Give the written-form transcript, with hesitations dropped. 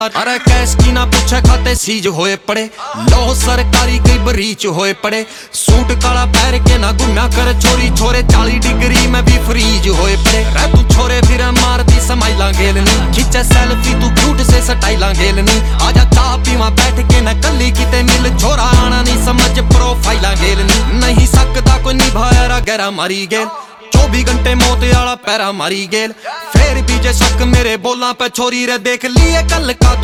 अरे कैश की ना पूछे खाते सीज होए पड़े लो सरकारी कई बरीच होए पड़े सूट काला पैर के ना गुना कर छोरी छोरे 40 डिग्री में भी फ्रीज होए पड़े रह तू छोरे फिर मार दी समाइला गेलनी खिंचे सेल्फी तू क्यूट से स्टाइला गेलनी आजा चाह पीवा बैठ के ना कली किते मिल छोरा आना नहीं समझ प्रोफाइला गेलनी नहीं सकता कोई निभाया गहरा मारी गेल 24 घंटे मौत आला पैरा मारी गेल फिर भी जे शक मेरे बोला पे छोरी रे देख लिए कल का